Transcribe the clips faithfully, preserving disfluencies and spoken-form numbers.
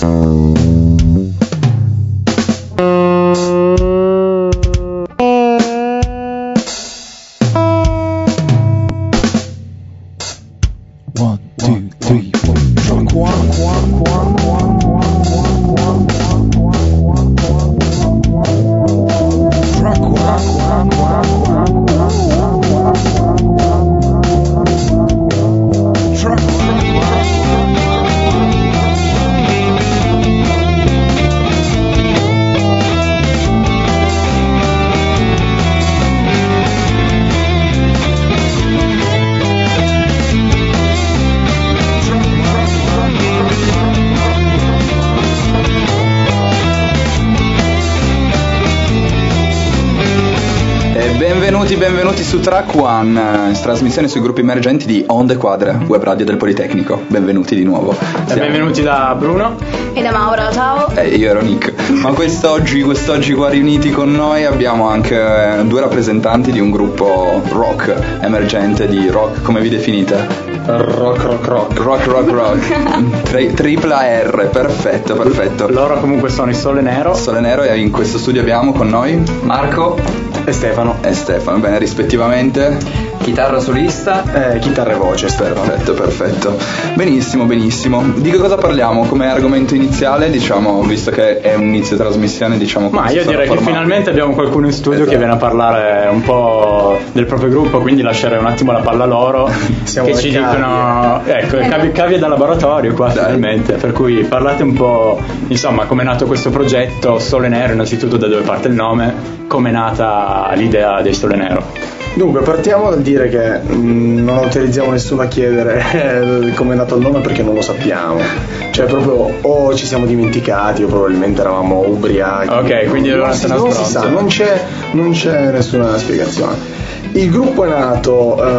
Benvenuti su Track One, trasmissione sui gruppi emergenti di Onde Quadre, web radio del Politecnico. Benvenuti di nuovo. Siamo... Benvenuti da Bruno e da Maura, ciao. E eh, io ero Nick. Ma quest'oggi, quest'oggi qua riuniti con noi abbiamo anche eh, due rappresentanti di un gruppo rock emergente, di rock, come vi definite? Rock, rock, rock. Rock, rock, rock. Tri- tripla R, perfetto, perfetto. Loro comunque sono il Sole Nero. Sole Nero, e in questo studio abbiamo con noi Marco e Stefano. E Stefano, bene, rispettivamente chitarra solista e chitarra e voce. Perfetto, perfetto. Benissimo, benissimo. Di che cosa parliamo come argomento iniziale, diciamo, visto che è un inizio trasmissione, diciamo? Ma io direi formati. che finalmente abbiamo qualcuno in studio, esatto, che viene a parlare un po' del proprio gruppo, quindi lascerei un attimo la palla a loro. Siamo che ci cavie. dicono, ecco, cavie, cavie da laboratorio qua. Dai. Finalmente. Per cui parlate un po', insomma, come è nato questo progetto Sole Nero, innanzitutto da dove parte il nome, come è nata l'idea del Sole Nero. Dunque, partiamo dal dire che mh, non autorizziamo nessuno a chiedere come è nato il nome, perché non lo sappiamo. Cioè, proprio o ci siamo dimenticati o probabilmente eravamo ubriachi. Ok, quindi non, non, si, non si sa, non c'è, non c'è nessuna spiegazione. Il gruppo è nato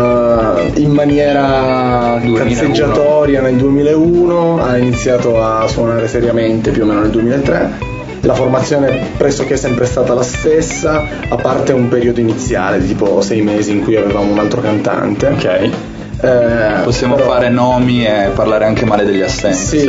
uh, in maniera cazzeggiatoria nel duemilauno, ha iniziato a suonare seriamente più o meno nel duemilatré. La formazione pressoché è sempre stata la stessa, a parte un periodo iniziale di tipo sei mesi in cui avevamo un altro cantante. Ok. Eh, Possiamo però... fare nomi e parlare anche male degli assenti. Sì,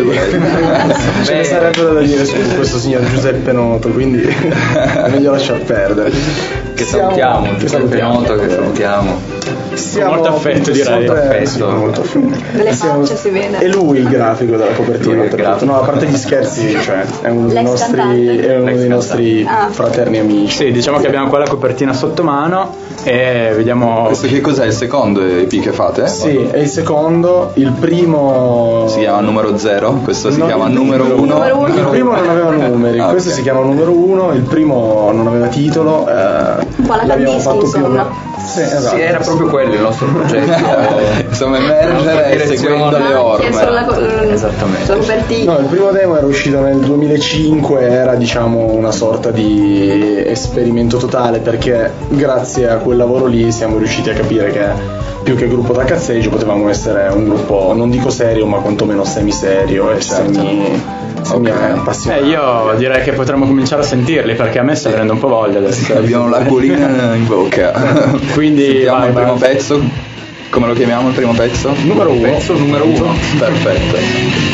ce ne sarebbe da dire su questo signor Giuseppe Noto, quindi è meglio lasciar perdere. Che Siamo... salutiamo, che Giuseppe salutiamo, Noto, che salutiamo. Siamo molto affetto, direi. Sempre, sì, molto affetto. Delle facce si vede. E lui il grafico della copertina. No, a parte gli scherzi, cioè è uno dei nostri, è uno dei nostri ah. fraterni amici. Sì, diciamo che abbiamo qua la copertina sotto mano e vediamo. Questo che cos'è, il secondo E P che fate? Sì, è il secondo. Il primo si chiama numero zero, questo si no, chiama numero uno. numero uno. Il primo non aveva numeri, ah, questo okay. si chiama numero uno. Il primo non aveva titolo. Eh, un po' la l'abbiamo fatto insomma. più o meno. Sì, esatto. Sì, era proprio quello il nostro progetto. Insomma, emergere seguendo le orme. La, esattamente. La copertina. No, il primo demo era uscito nel duemilacinque, era diciamo una sorta di esperimento totale, perché grazie a quel lavoro lì siamo riusciti a capire che più che gruppo da cazzeggio potevamo essere un gruppo, non dico serio, ma quantomeno semi-serio e certo. semi... semi okay. appassionato. Eh, io direi che potremmo cominciare a sentirli, perché a me sta venendo un po' voglia adesso. Abbiamo l'acquolina in bocca. Quindi sentiamo vai, il primo vai. pezzo. Come lo chiamiamo il primo pezzo? Numero uno. Pezzo numero uno. Perfetto.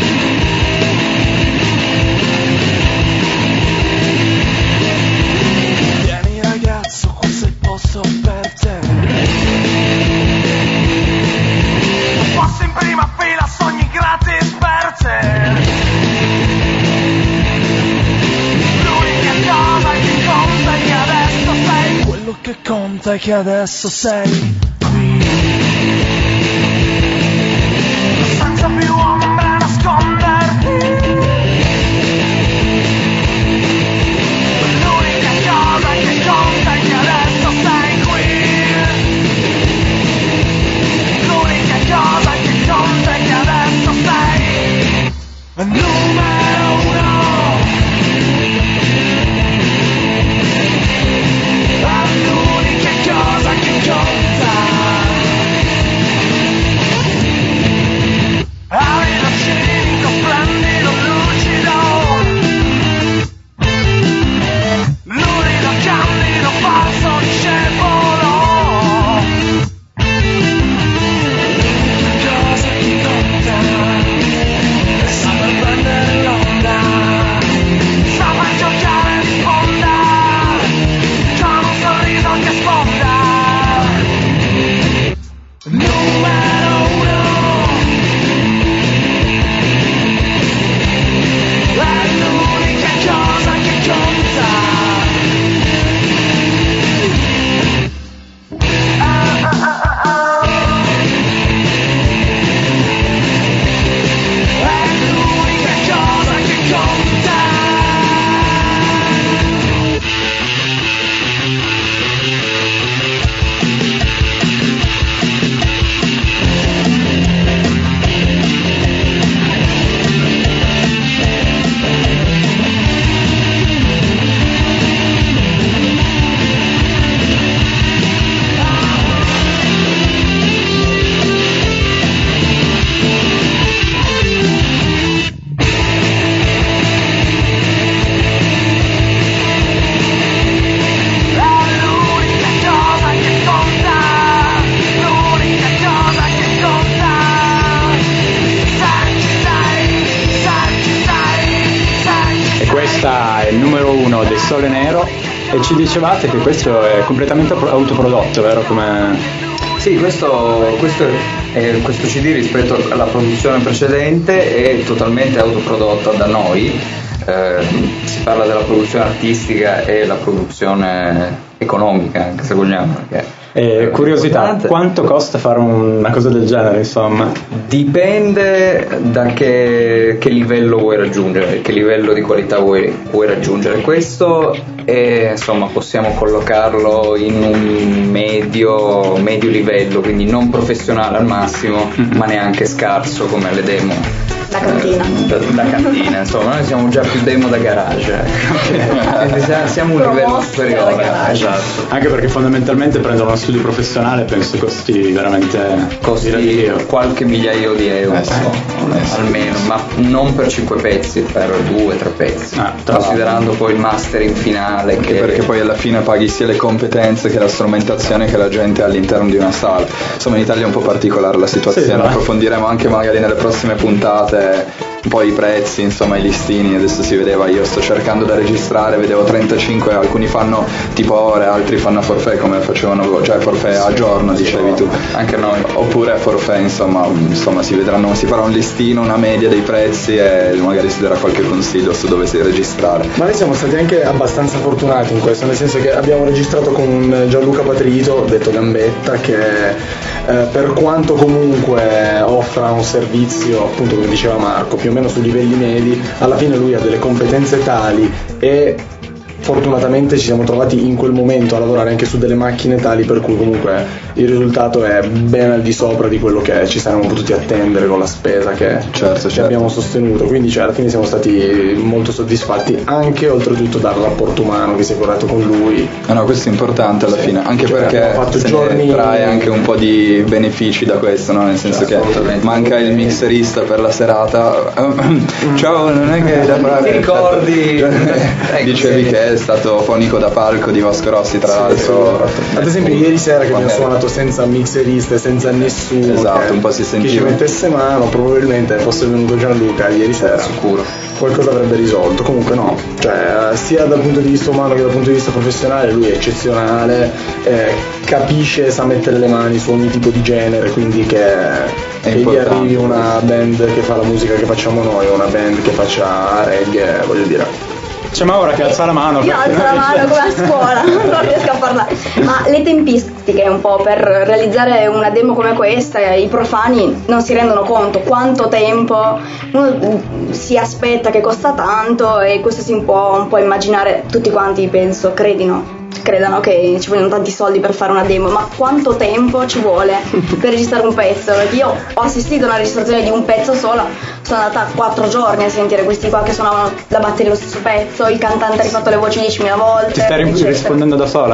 Conta che adesso sei qui, senza più ombre a nasconderti. L'unica cosa che conta è che adesso sei qui. L'unica cosa che conta è che adesso sei numero uno. Cosa che conta, arido cinico, splendido, lucido, lurido, candido, falso discepolo. Cosa che conta è saper prendere l'ora. duemilauno dei Sole Nero, e ci dicevate che questo è completamente autoprodotto, vero? Come... Sì, questo, questo, è, questo C D rispetto alla produzione precedente è totalmente autoprodotta da noi. Eh, si parla della produzione artistica e la produzione economica, anche se vogliamo. Perché E curiosità, importante. Quanto costa fare una cosa del genere, insomma? Dipende da che, che livello vuoi raggiungere, che livello di qualità vuoi, vuoi raggiungere. Questo è, insomma, possiamo collocarlo in un medio, medio livello, quindi non professionale al massimo, mm-hmm. ma neanche scarso come le demo. La cantina. Da, da cantina, insomma, noi siamo già più demo da garage, ecco. Siamo un livello superiore. Esatto. Anche perché fondamentalmente prendere uno studio professionale penso costi veramente costi qualche migliaio di euro, eh sì, eh sì, almeno, sì. Ma non per cinque pezzi, per due, tre pezzi. Ah, considerando poi il mastering finale. Anche che... perché poi alla fine paghi sia le competenze che la strumentazione che la gente ha all'interno di una sala. Insomma, in Italia è un po' particolare la situazione, sì, approfondiremo anche magari nelle prossime puntate un po' i prezzi, insomma i listini. Adesso si vedeva, io sto cercando da registrare, vedevo trentacinque, alcuni fanno tipo ore, altri fanno a forfait come facevano, cioè forfait a giorno dicevi tu, anche noi, oppure a forfait, insomma, insomma si vedranno, si farà un listino, una media dei prezzi e magari si darà qualche consiglio su dove si registrare. Ma noi siamo stati anche abbastanza fortunati in questo, nel senso che abbiamo registrato con Gianluca Patrito, detto Gambetta, che eh, per quanto comunque offra un servizio, appunto come diceva Marco, più o meno su livelli medi, alla fine lui ha delle competenze tali e fortunatamente ci siamo trovati in quel momento a lavorare anche su delle macchine tali per cui comunque il risultato è ben al di sopra di quello che ci saremmo potuti attendere con la spesa che, certo, che certo. abbiamo sostenuto, quindi cioè, alla fine siamo stati molto soddisfatti anche oltretutto dal rapporto umano che si è curato con lui. Ah no, questo è importante alla sì, fine, anche cioè, perché fatto se giorni... ne trae anche un po' di benefici da questo, no? Nel senso cioè, che manca il mixerista per la serata. Ciao, non è che da ti ricordi dicevi che è stato fonico da palco di Vasco Rossi, tra sì, l'altro. Sì, ad esempio ieri sera che abbiamo suonato senza mixerista e senza nessuno, esatto, che, un po' si sentiva, che ci mettesse mano, probabilmente fosse venuto Gianluca ieri sera, sicuro qualcosa avrebbe risolto. Comunque no, cioè sia dal punto di vista umano che dal punto di vista professionale lui è eccezionale, eh, capisce, sa mettere le mani su ogni tipo di genere, quindi che, che gli arrivi una band che fa la musica che facciamo noi, una band che faccia reggae, voglio dire. C'è Maura che alza la mano. Io alzo la mano come a scuola, non riesco a parlare. Ma le tempistiche un po' per realizzare una demo come questa, i profani non si rendono conto quanto tempo uno si aspetta, che costa tanto, e questo si può un po' immaginare, tutti quanti penso, credino. credano che ci vogliono tanti soldi per fare una demo, ma quanto tempo ci vuole per registrare un pezzo? Io ho assistito a una registrazione di un pezzo solo, sono andata quattro giorni a sentire questi qua che suonavano la batteria lo stesso pezzo, il cantante ha rifatto le voci diecimila volte. Ti stai eccetera. rispondendo da sola?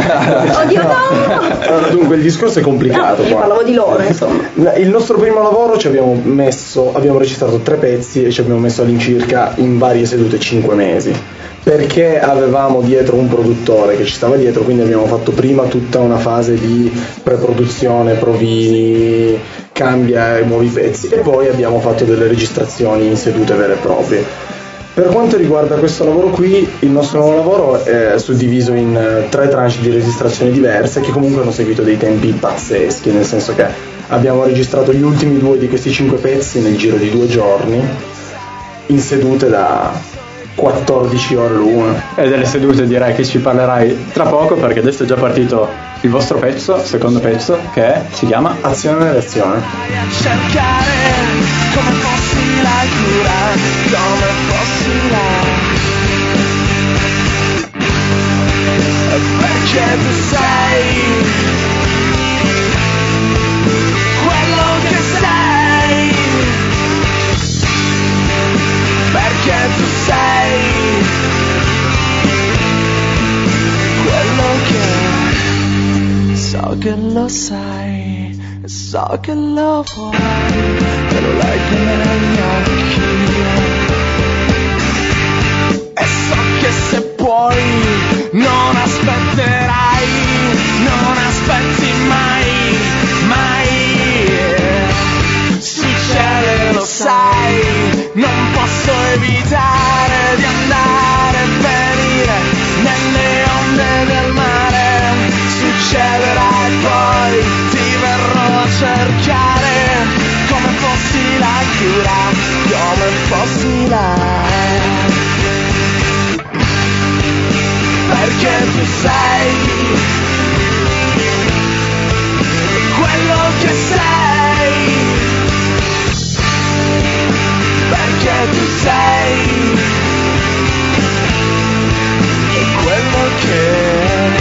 Oddio no! Allora, dunque il discorso è complicato. No, io parlavo di loro, insomma. Il nostro primo lavoro ci abbiamo messo, abbiamo registrato tre pezzi e ci abbiamo messo all'incirca in varie sedute cinque mesi. Perché avevamo dietro un produttore che ci stava dietro, quindi abbiamo fatto prima tutta una fase di preproduzione, provini, cambia i nuovi pezzi, e poi abbiamo fatto delle registrazioni in sedute vere e proprie. Per quanto riguarda questo lavoro qui, il nostro nuovo lavoro è suddiviso in tre tranche di registrazioni diverse che comunque hanno seguito dei tempi pazzeschi, nel senso che abbiamo registrato gli ultimi due di questi cinque pezzi nel giro di due giorni, in sedute da quattordici ore l'una. E delle sedute direi che ci parlerai tra poco, perché adesso è già partito il vostro pezzo, secondo pezzo, che è, si chiama Azione e Reazione. Cercare come fossi la cura, come fossi la, perché tu sei quello che sei, perché tu sei quello che so che lo sai, so che lo vuoi, te lo leggo negli occhi, e so che se puoi non aspetterai, non aspetti mai, mai, succede, lo sai, non posso evitare di andare e venire, paura come fossi là, perché tu sei quello che sei, perché tu sei quello che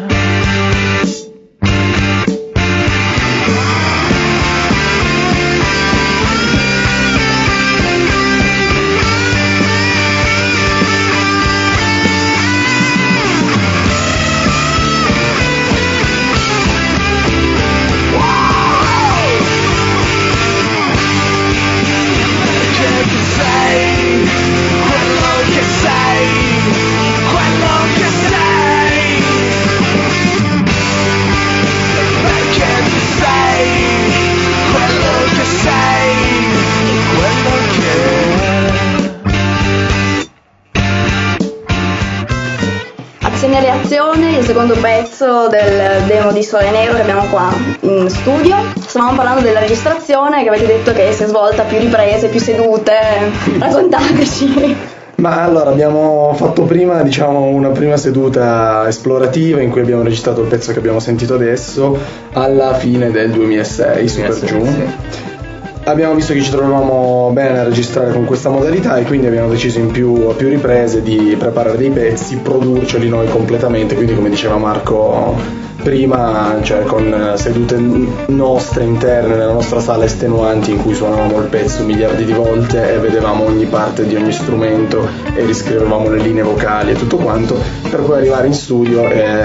Azione Reazione, il secondo pezzo del demo di Sole Nero che abbiamo qua in studio. Stavamo parlando della registrazione che avete detto che si è svolta più riprese, più sedute, raccontateci. Ma allora abbiamo fatto prima, diciamo, una prima seduta esplorativa in cui abbiamo registrato il pezzo che abbiamo sentito adesso alla fine del duemilasei, Super Giù. Sì. Abbiamo visto che ci trovavamo bene a registrare con questa modalità e quindi abbiamo deciso in più, a più riprese di preparare dei pezzi, produrceli noi completamente, quindi come diceva Marco prima, cioè con sedute nostre interne nella nostra sala estenuanti in cui suonavamo il pezzo miliardi di volte e vedevamo ogni parte di ogni strumento e riscrivevamo le linee vocali e tutto quanto, per poi arrivare in studio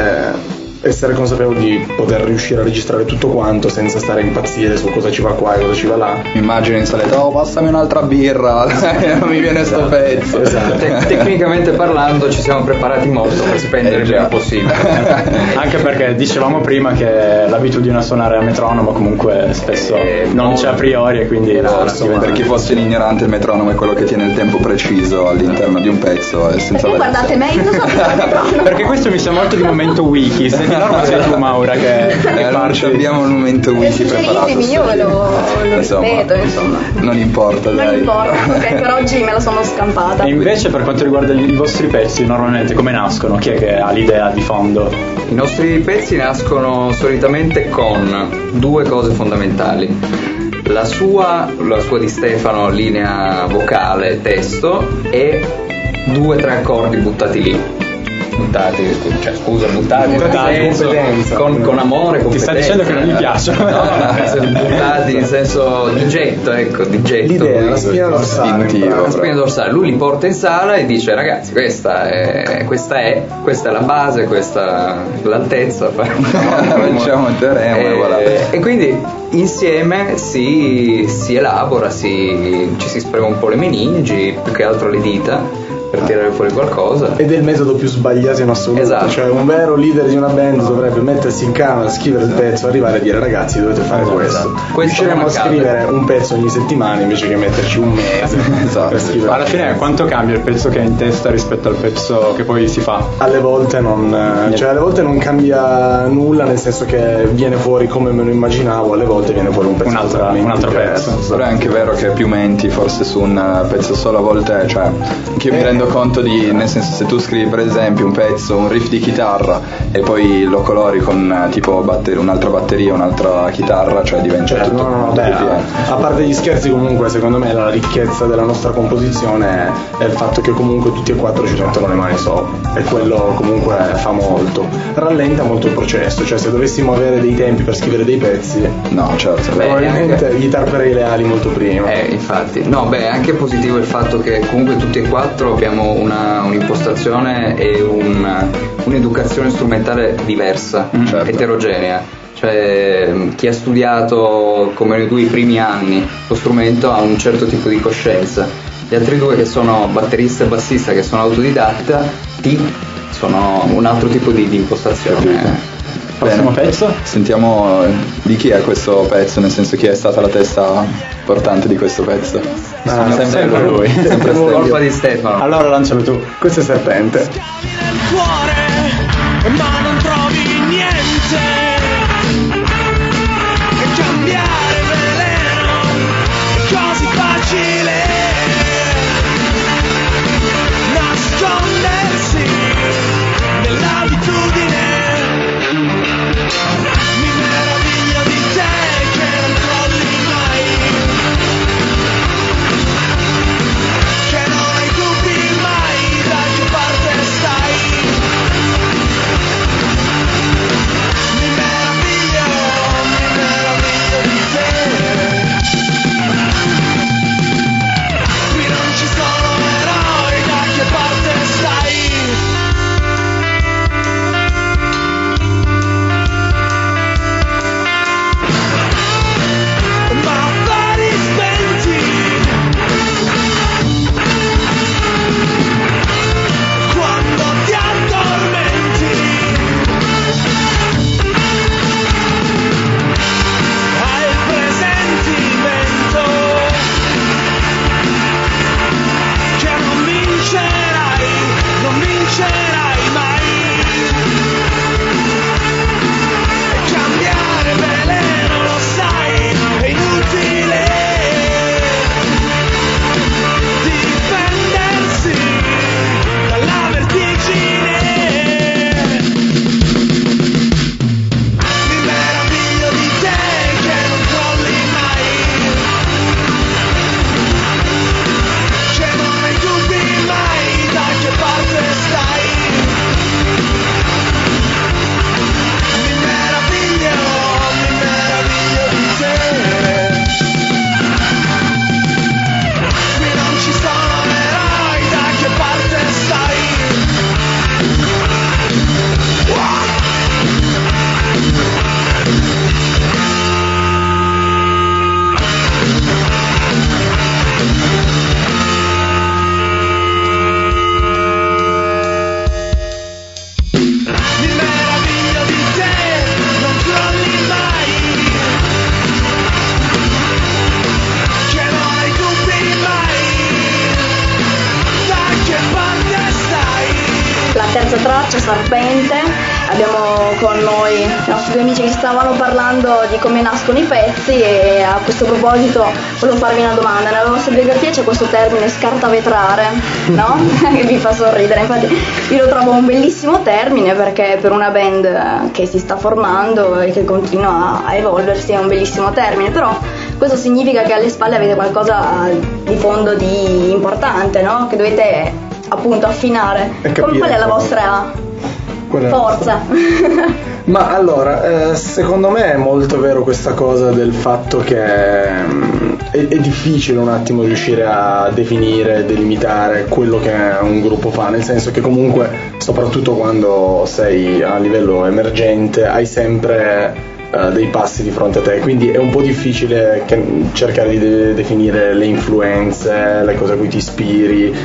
e essere consapevoli di poter riuscire a registrare tutto quanto senza stare a impazzire su cosa ci va qua e cosa ci va là. Mi immagino in saletta, oh passami un'altra birra, non mi viene sto pezzo. Esatto. Te- tecnicamente parlando ci siamo preparati molto per spendere il meno possibile. Anche perché dicevamo prima che l'abitudine a suonare a metronomo comunque spesso eh, non c'è a priori e quindi no, insomma, per chi fosse un ignorante il metronomo è quello che tiene il tempo preciso all'interno di un pezzo e senza perché guardate me, io non so il perché questo mi sa molto di momento wiki, se di norma sei tu Maura che, che eh, parci. Abbiamo un momento wiki preparato. Io ve lo, lo ripeto, insomma. Non importa, non dai. Non importa, ok, per oggi me la sono scampata. E invece per quanto riguarda i vostri pezzi, normalmente come nascono? Chi è che ha l'idea di fondo? I nostri pezzi nascono solitamente con due cose fondamentali. La sua, la sua di Stefano, linea vocale, testo, e due o tre accordi buttati lì. Buttati, scusa, cioè, scusa, buttati, buttati nel senso, con, con amore, competenza. Ti sta dicendo che non gli piacciono? No, buttati in senso di getto, ecco, di getto. L'idea, la spina dorsale. La spina dorsale. Lui li porta in sala e dice: ragazzi, questa è, questa è, questa è la base, questa è l'altezza. Facciamo il teorema e voilà. E quindi insieme si, si elabora, si, ci si spreme un po' le meningi, più che altro le dita, per tirare fuori qualcosa. Ed è il metodo più sbagliato in assoluto. Esatto. Cioè un vero leader di una band dovrebbe mettersi in camera, scrivere il pezzo, arrivare a dire ragazzi dovete fare esatto. questo. questo riusciremo a scrivere un pezzo ogni settimana invece che metterci un mese esatto. per scrivere. Alla fine quanto cambia il pezzo che è in testa rispetto al pezzo che poi si fa? Alle volte non, cioè alle volte non cambia nulla, nel senso che viene fuori come me lo immaginavo, alle volte viene fuori un pezzo un altro, un altro pezzo. Però è anche vero che più menti forse su un pezzo solo a volte, cioè che io mi rendo conto di, nel senso, se tu scrivi per esempio un pezzo, un riff di chitarra e poi lo colori con tipo batter- un'altra batteria, un'altra chitarra, cioè diventa Certo, tutto, no, no, no, tutto beh, più pieno. a parte gli scherzi, comunque secondo me la ricchezza della nostra composizione è il fatto che comunque tutti e quattro ci mettono le mani sopra, e quello comunque fa molto, rallenta molto il processo, cioè se dovessimo avere dei tempi per scrivere dei pezzi, no, certo, Beh, probabilmente anche... gli tarperei le ali molto prima. Eh, infatti, no, beh, è anche positivo il fatto che comunque tutti e quattro abbiamo una, un'impostazione e un, un'educazione strumentale diversa, certo. eterogenea. Cioè, chi ha studiato come tu i primi anni lo strumento ha un certo tipo di coscienza. Gli altri due, che sono batterista e bassista, che sono autodidatta, ti sono un altro tipo di, di impostazione. Prossimo pezzo? Sentiamo di chi è questo pezzo, nel senso chi è stata la testa portante di questo pezzo. Ah, sempre, sempre lui, lui. sempre Colpa di Stefano. Allora lancialo tu. Questo è Serpente. Nel cuore, ma non trovi niente. E cambiare veleno è così facile. questa traccia, Serpente. Abbiamo con noi i nostri due amici che stavano parlando di come nascono i pezzi, e a questo proposito volevo farvi una domanda. Nella vostra biografia c'è questo termine scartavetrare, no? Che vi fa sorridere. Infatti io lo trovo un bellissimo termine, perché per una band che si sta formando e che continua a evolversi è un bellissimo termine, però questo significa che alle spalle avete qualcosa di fondo di importante, no? Che dovete appunto affinare. Qual è la vostra forza? Ma allora, eh, secondo me è molto vero questa cosa del fatto che mh, è, è difficile un attimo riuscire a definire, delimitare quello che un gruppo fa, nel senso che comunque, soprattutto quando sei a livello emergente, hai sempre Uh, dei passi di fronte a te, quindi è un po' difficile che, cercare di de- definire le influenze, le cose a cui ti ispiri,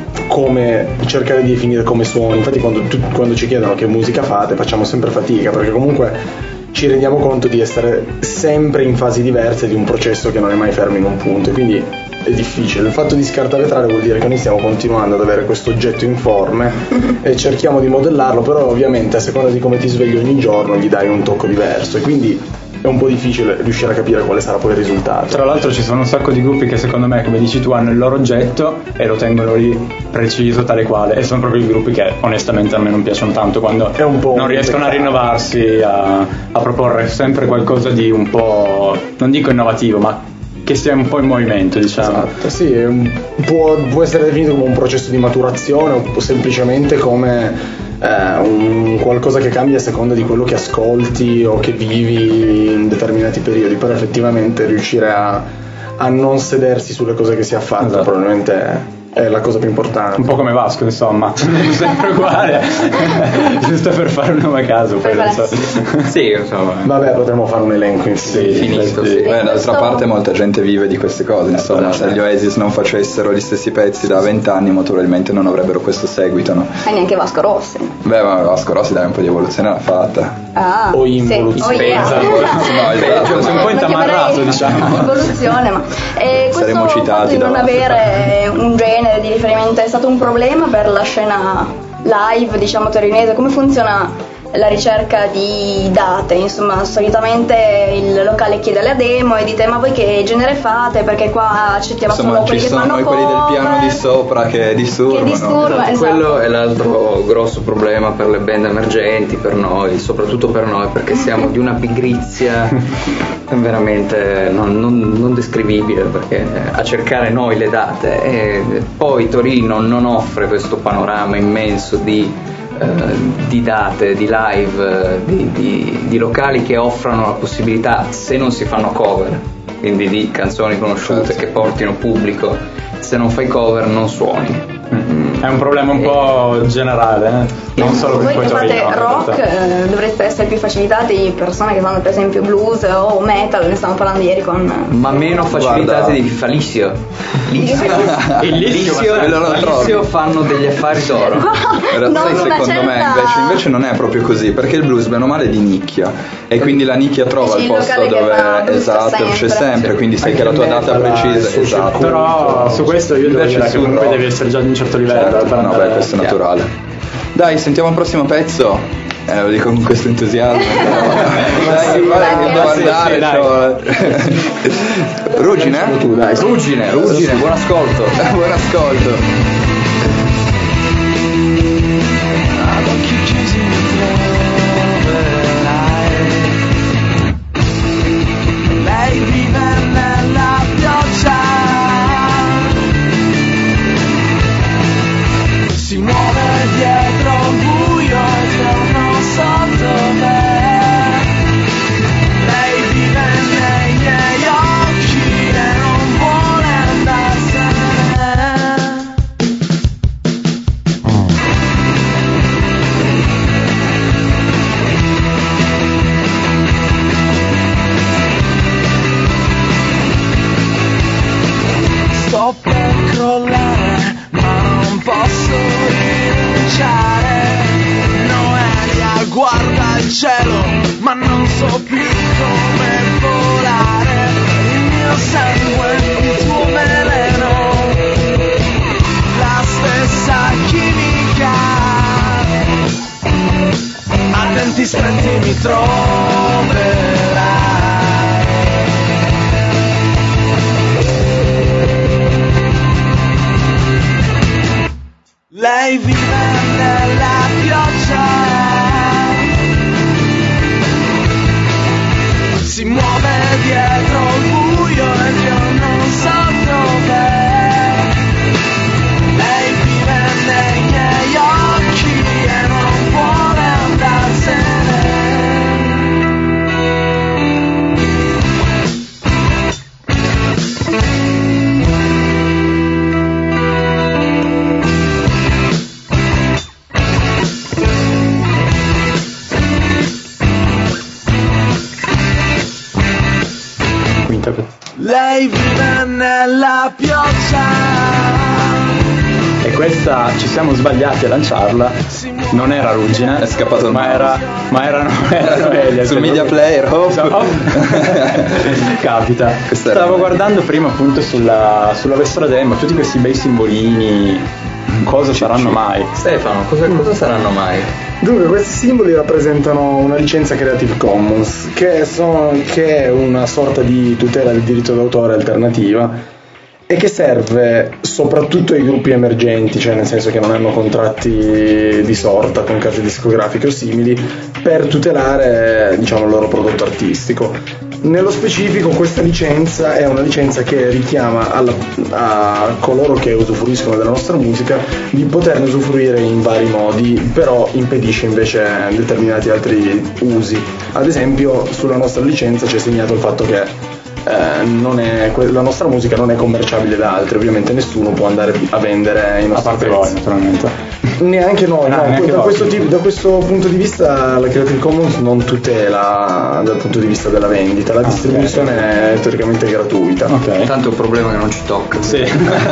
come cercare di definire come suoni. Infatti quando, tu, quando ci chiedono che musica fate facciamo sempre fatica, perché comunque ci rendiamo conto di essere sempre in fasi diverse di un processo che non è mai fermo in un punto, e quindi è difficile. Il fatto di scartavetrare vuol dire che noi stiamo continuando ad avere questo oggetto informe e cerchiamo di modellarlo, però ovviamente a seconda di come ti svegli ogni giorno gli dai un tocco diverso, e quindi è un po' difficile riuscire a capire quale sarà poi il risultato. Tra l'altro ci sono un sacco di gruppi che secondo me, come dici tu, hanno il loro oggetto e lo tengono lì preciso, tale quale, e sono proprio i gruppi che onestamente a me non piacciono tanto, quando è un po' non riescono a rinnovarsi, a, a proporre sempre qualcosa di un po', non dico innovativo, ma che sia un po' in movimento, diciamo. Esatto, sì, è un, può, può essere definito come un processo di maturazione, o semplicemente come eh, un qualcosa che cambia a seconda di quello che ascolti o che vivi in determinati periodi, però effettivamente riuscire a, a non sedersi sulle cose che si è fatto, esatto, probabilmente è la cosa più importante. Un po' come Vasco, insomma, sempre uguale, giusto per fare un nome a caso, poi non so. Sì, insomma. Vabbè, potremmo fare un elenco infinito. Sì, finito, sì. Beh, d'altra parte molta gente vive di queste cose, insomma, se gli Oasis non facessero gli stessi pezzi da vent'anni molto probabilmente non avrebbero questo seguito, no? E neanche Vasco Rossi. Beh, ma Vasco Rossi dai, un po' di evoluzione l'ha fatta. Ah, o involuzione. Sì. Oh, yeah. No, esatto, sei un po' intamarrato, diciamo. Involuzione, ma eh, questo saremo citati di non avere un genere di riferimento è stato un problema per la scena live, diciamo, torinese. Come funziona la ricerca di date? Insomma, solitamente il locale chiede la demo e dite: ma voi che genere fate? Perché qua accettiamo insomma, solo quelli ci che fanno sono quelli del piano di sopra che disturbano, che disturbano, esatto. Quello è l'altro grosso problema per le band emergenti, per noi, soprattutto per noi, perché siamo di una pigrizia veramente non, non, non descrivibile, perché a cercare noi le date, e poi Torino non offre questo panorama immenso di di date, di live, di, di, di locali che offrano la possibilità, se non si fanno cover, quindi di canzoni conosciute che portino pubblico, se non fai cover non suoni. È un problema un po' generale, eh? Non solo per voi che fate Torino, rock eh, dovreste essere più facilitati, persone che fanno per esempio blues o metal, ne stavamo parlando ieri con... Ma meno facilitate di Falissio. Lissio, il Lissio, Lissio fanno degli affari d'oro. In realtà Non secondo certa... me invece, invece non è proprio così, perché il blues bene o male è di nicchia, e quindi la nicchia trova il posto dove esatto c'è sempre, quindi sai che la tua data precisa, esatto. Però su questo io devo dire che comunque devi essere già di un certo livello. Certo, no, beh, questo è naturale. Dai, sentiamo il prossimo pezzo. Eh, lo dico con questo entusiasmo. Dai, guarda che devo andare. Cioè... Ruggine? Tu, dai. Ruggine, Ruggine, buon ascolto. Buon ascolto. Si muove dietro un buio che non so dov'è. Lei vive nei miei occhi e non vuole andarsene. Sto per crollare, ma non posso rinunciare. Noelia guarda il cielo, ma non so più come volare. Il mio sangue, il tuo veleno, la stessa chimica. occhi spenti mi troverai. Lei vive nella pioggia, si muove dietro il buio ed io non so dov'è. Lei vive nei miei occhi e non vuole andarsene. Lei vive nella pioggia. E questa ci siamo sbagliati a lanciarla. Non era Ruggine, è scappato il ma mouse. era ma era, era Noelia sul media player. Oh. Oh. Capita. Questa era Stavo Noelia. guardando prima appunto sulla sulla Vestra Demo tutti questi bei simbolini. Cosa saranno mai? Stefano, cosa, cosa saranno mai? Dunque, questi simboli rappresentano una licenza Creative Commons, che, sono, che è una sorta di tutela del diritto d'autore alternativa e che serve soprattutto ai gruppi emergenti, cioè nel senso che non hanno contratti di sorta con case discografiche o simili, per tutelare, diciamo, il loro prodotto artistico. Nello specifico questa licenza è una licenza che richiama alla, a coloro che usufruiscono della nostra musica di poterne usufruire in vari modi, però impedisce invece determinati altri usi. Ad esempio sulla nostra licenza c'è segnato il fatto che eh, non è, la nostra musica non è commerciabile da altri, ovviamente nessuno può andare a vendere i nostri A parte pezzi. voi, naturalmente. Neanche noi, Ah, no, neanche da, voi. questo tipo, da questo punto di vista la Creative Commons non tutela dal punto di vista della vendita, la Ah, distribuzione okay. è teoricamente gratuita. Ok. Tanto è un problema che non ci tocca. Sì.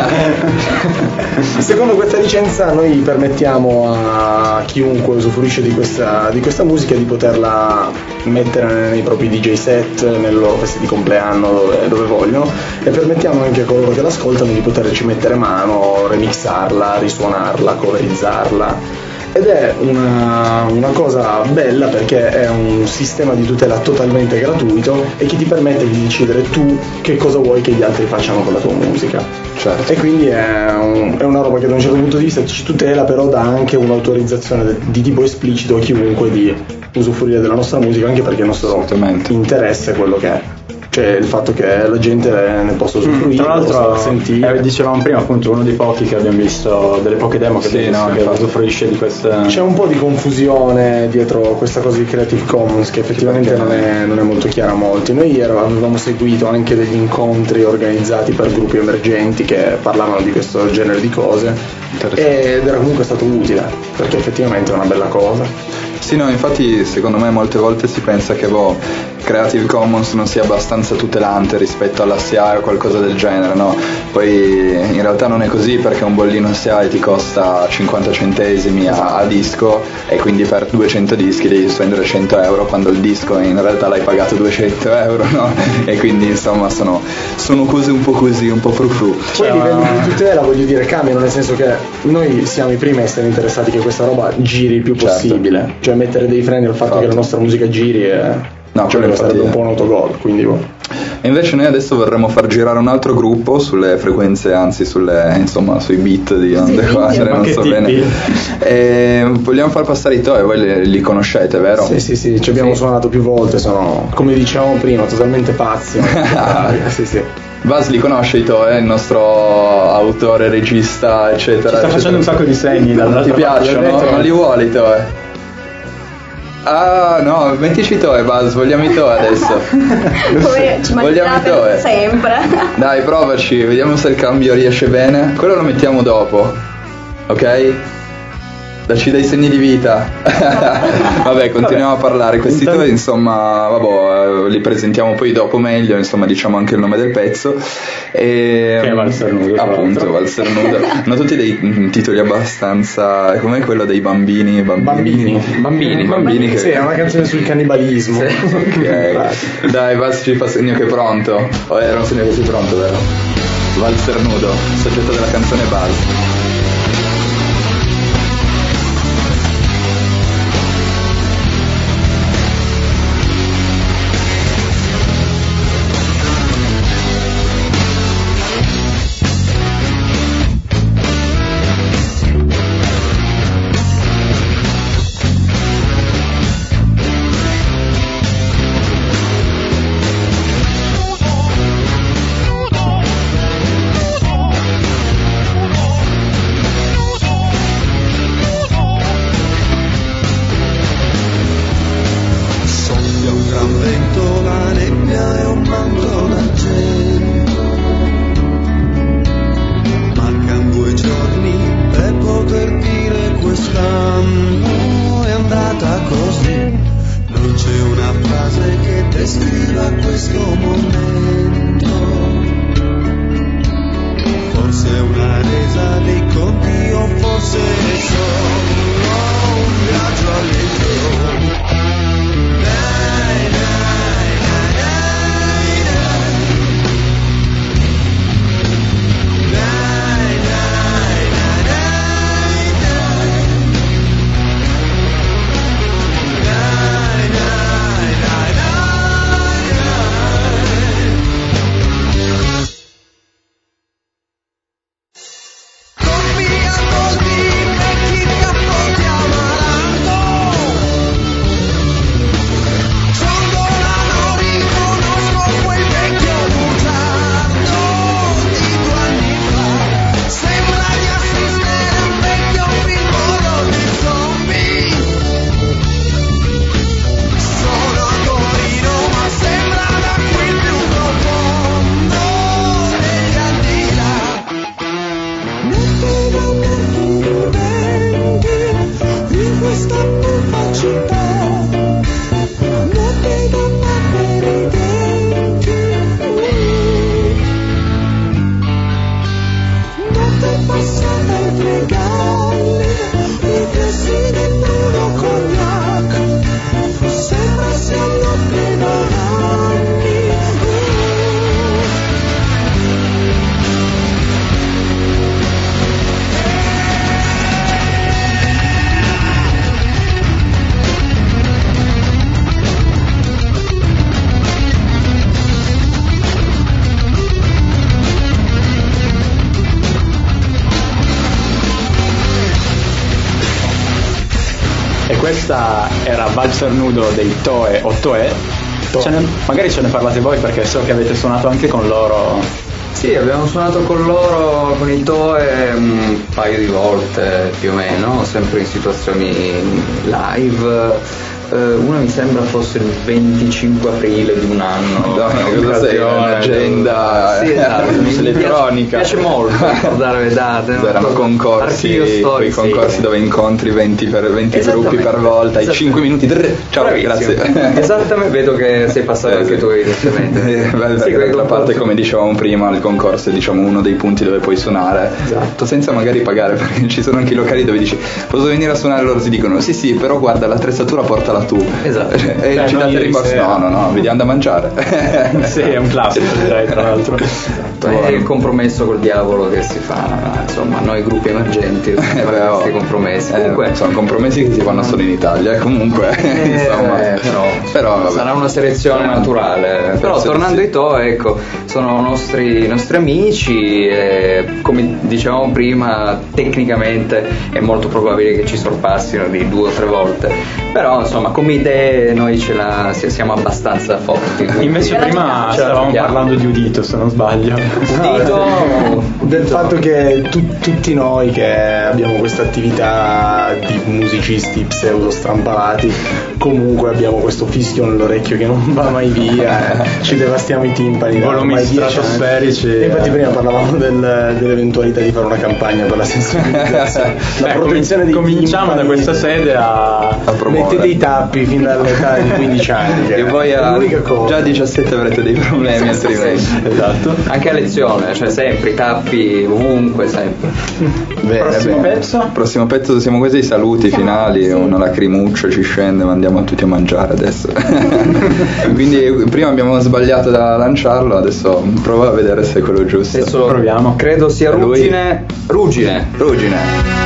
Secondo questa licenza noi permettiamo a chiunque usufruisce di questa, di questa musica di poterla mettere nei propri D J set, nelle loro feste di compleanno, dove, dove vogliono, e permettiamo anche a coloro che l'ascoltano di poterci mettere mano, remixarla, risuonarla, coverizzarla. Ed è una, una cosa bella perché è un sistema di tutela totalmente gratuito e che ti permette di decidere tu che cosa vuoi che gli altri facciano con la tua musica. Certo. E quindi è, un, è una roba che da un certo punto di vista ci tutela, però dà anche un'autorizzazione de, di tipo esplicito a chiunque di usufruire della nostra musica, anche perché il nostro interesse è quello che è. Cioè il fatto che la gente ne possa usufruire, Tra l'altro, possa sentire. eh, dicevamo prima, appunto, uno dei pochi che abbiamo visto, delle poche demo che Sì, abbiamo no, visto, che infatti. usufruisce di questa. C'è un po' di confusione dietro questa cosa di Creative Commons che effettivamente non è, non è molto chiara a molti. Noi eravamo- avevamo seguito anche degli incontri organizzati per gruppi emergenti che parlavano di questo genere di cose ed era comunque stato utile perché effettivamente è una bella cosa. Sì, no, infatti secondo me molte volte si pensa che boh, Creative Commons non sia abbastanza tutelante rispetto alla S I A E o qualcosa del genere, no? Poi in realtà non è così, perché un bollino S I A E ti costa cinquanta centesimi a, a disco e quindi per duecento dischi devi spendere cento euro, quando il disco in realtà l'hai pagato duecento euro, no? E quindi insomma sono, sono cose un po' così, un po' frufru. Poi i livelli di tutela, voglio dire, cambiano, nel senso che noi siamo i primi a essere interessati che questa roba giri il più Certo. possibile, cioè mettere dei freni al fatto Infatti. che la nostra musica giri è... No, cioè, quello sarebbe infatti un è. po' un autogol, quindi boh. E invece noi adesso vorremmo far girare un altro gruppo sulle frequenze, anzi sulle, insomma, sui beat di Onde Quadre, ma non che so tipi? bene. E vogliamo far passare i Toe, voi li, li conoscete, vero? Sì, sì, sì, ci abbiamo suonato più volte, sono, come dicevamo prima, totalmente pazzi. Sì, sì. Buzz li conosce i Toe, il nostro autore, regista, eccetera. Ci sta eccetera. facendo un sacco di segni Non dall'altra ti parte del piacciono? vetro. Non li vuole i Toe? Ah no, mettici i Toe, Buzz, vogliamo i Toe adesso. Come ci Vogliamo i mangiate Toe? sempre. Dai, provaci, vediamo se il cambio riesce bene. Quello lo mettiamo dopo, ok? Dacci dei segni di vita. Vabbè, continuiamo Vabbè. a parlare. Questi Intanto- due, insomma, vabbè, li presentiamo poi dopo meglio, insomma, diciamo anche il nome del pezzo. E, Che è Valzer Nudo, tra appunto, l'altro. Valzer Nudo. Hanno tutti dei mm, titoli abbastanza, come quello dei bambini, bambini, Bambini. bambini, bambini che... Sì, è una canzone sul cannibalismo. Ok. Dai, Vaz ci fa segno che è pronto. Oh, era un segno che sei pronto, vero? Valzer Nudo, soggetto della canzone Buzz. questa nuova città, notte da battere i denti, notte passata in tre galli, riflessi nemmeno cognac, sembra siamo appena anni. E questa era Valzer Nudo dei Toe o Toe. Ce ne- magari ce ne parlate voi perché so che avete suonato anche con loro. Sì, abbiamo suonato con loro, con i Toe, un paio di volte più o meno, sempre in situazioni live. Eh, una mi sembra fosse il venticinque aprile di un anno. No, cosa sei? Un'agenda sì, esatto, mi elettronica. piace, piace molto ricordare le date. No? Erano concorsi, quei concorsi sì, dove incontri venti, per, venti gruppi per volta, i cinque minuti. Drr, ciao, bravissimo. Grazie. Esattamente, vedo che sei passato eh, anche sì. tu evidentemente. Sì, sì, d'altra parte, come dicevamo prima, il concorso è diciamo uno dei punti dove puoi suonare, esatto, senza magari pagare, perché ci sono anche i locali dove dici posso venire a suonare, loro ti dicono sì sì, però guarda l'attrezzatura portala tu. Esatto. E Beh, ci date il rimborso? No, no, no, vediamo da mangiare. Sì, è un classico, direi, tra l'altro. È il compromesso col diavolo che si fa, insomma, noi gruppi emergenti, eh, questi compromessi. Eh, comunque sono compromessi che si fanno solo in Italia, comunque, eh, insomma. Eh, però, però vabbè. Sarà una selezione naturale. Però Penso tornando sì. ai Toe, ecco, sono nostri, nostri amici e, come dicevamo prima, tecnicamente è molto probabile che ci sorpassino di due o tre volte. Però insomma, come idee noi ce la siamo abbastanza forti. Invece prima ce la stavamo giochiamo. parlando di Udito, se non sbaglio. Udito, Del fatto che tu- tutti noi che abbiamo questa attività di musicisti pseudo strampalati comunque abbiamo questo fischio nell'orecchio che non va mai via, eh. Ci devastiamo i timpani da Volumi ormai dieci stratosferici. anni. E infatti prima parlavamo del- dell'eventualità di fare una campagna per la sensibilizzazione, la Beh, protezione dei cominciamo timpani. da questa sede a, A promuovere. Mettete i tappi fin dall'età di quindici anni, che E voi è a l'unica cosa. già a diciassette avrete dei problemi altrimenti. esatto. anche a lezione, cioè sempre i tappi ovunque, sempre. Bene, Prossimo bene. pezzo. Prossimo pezzo, siamo quasi ai saluti Siamo- finali, sì. una lacrimuccia ci scende, ma andiamo tutti a mangiare adesso. Quindi prima abbiamo sbagliato da lanciarlo, adesso prova a vedere se è quello giusto. Adesso Proviamo. credo sia Lui- ruggine. Ruggine. Ruggine.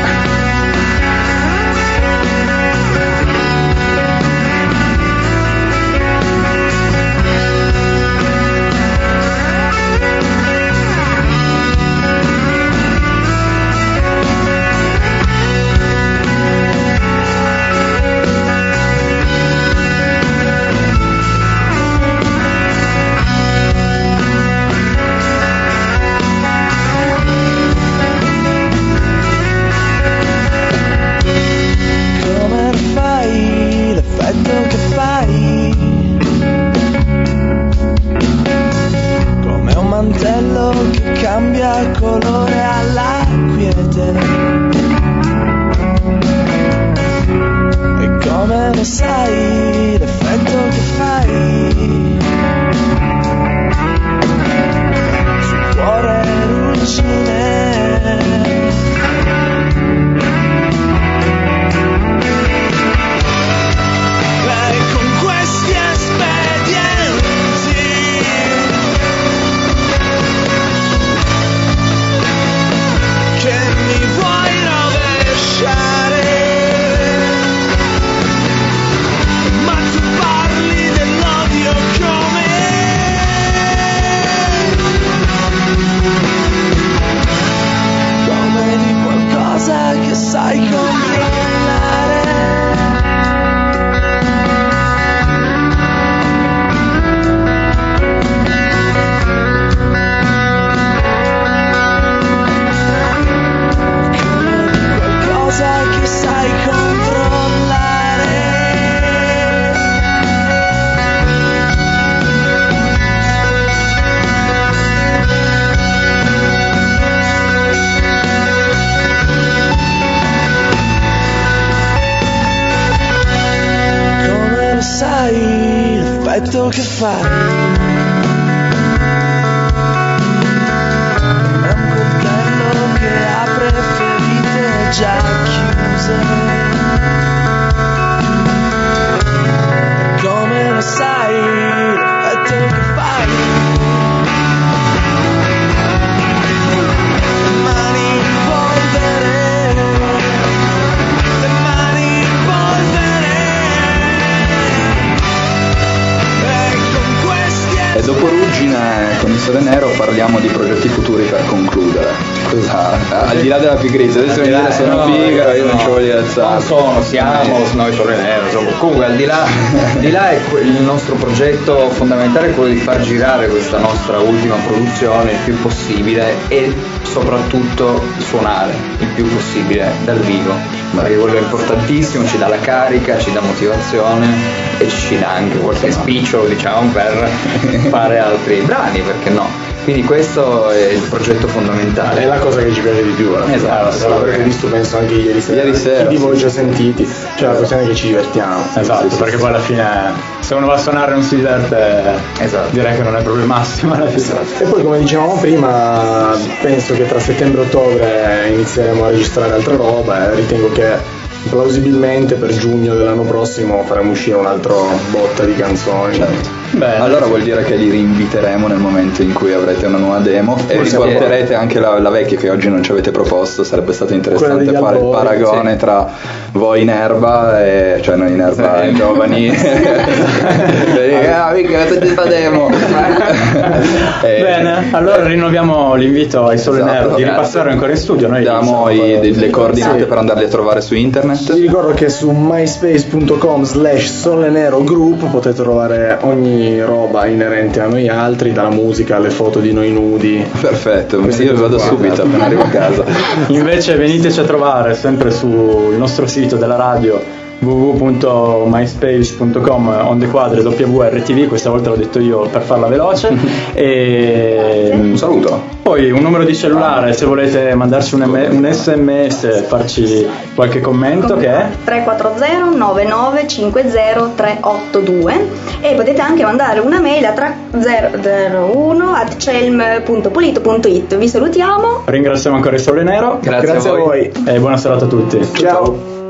E tu che fai? È un coltello che apre ferite già chiuse. Come lo sai? E tu che fai? Le mani in polvere, le mani in polvere. E con questi E dopo Ruggine, con il Sole Nero, parliamo di progetti futuri per concludere. Ah, al di là della pigrizia, adesso mi dire sono no, pigra, io no, non ci voglio alzare. Non sono, siamo, noi Sole Nero, insomma. Comunque al di là, al di là è que- il nostro progetto fondamentale è quello di far girare questa nostra ultima produzione il più possibile e soprattutto suonare il più possibile dal vivo, perché quello è importantissimo, ci dà la carica, ci dà motivazione e ci dà anche qualche spicciolo, diciamo, per fare altri brani, perché no? Quindi questo è il progetto fondamentale. È la cosa che ci piace di più, alla fine. Esatto, È quello che hai visto, penso anche ieri sera. Ieri sera, Chi di voi sì. ci ha sentiti? Cioè la questione è che ci divertiamo. Esatto, perché poi alla fine se uno va a suonare e non si diverte, Esatto. direi che non è proprio il massimo alla fine. E poi come dicevamo prima, penso che tra settembre e ottobre inizieremo a registrare altra roba e ritengo che plausibilmente per giugno dell'anno prossimo faremo uscire un altro botta di canzoni. Certo. Bene. Allora vuol dire che li rinviteremo nel momento in cui avrete una nuova demo e Forse riporterete anche la, la vecchia che oggi non ci avete proposto. Sarebbe stato Quella interessante degli fare il albori, paragone sì. tra voi in erba e cioè noi in erba Sì. i giovani. Ah, mica tutti sta demo. E- Bene, allora rinnoviamo l'invito ai Sole Esatto, Nero di grazie. ripassare ancora in studio. Noi Diamo diciamo, i- de- le coordinate Sì. per andarli a trovare su internet. Vi ricordo che su myspace punto com slash solenero group potete trovare ogni roba inerente a noi altri, dalla musica alle foto di noi nudi. Perfetto, Queste io cose vado qua, subito esatto. appena arrivo a casa. Invece veniteci a trovare sempre sul nostro sito della radio w w w punto myspace punto com onde quadre W R T V, questa volta l'ho detto io per farla veloce. E Un saluto. poi un numero di cellulare se volete mandarci un, M- un sms e farci qualche commento, che è tre quattro zero nove nove cinque zero tre otto due e potete anche mandare una mail a tre zero zero uno at celm punto polito punto it. Vi salutiamo. ringraziamo ancora il Sole Nero Grazie, Grazie a voi. a voi. e buona serata a tutti. Ciao.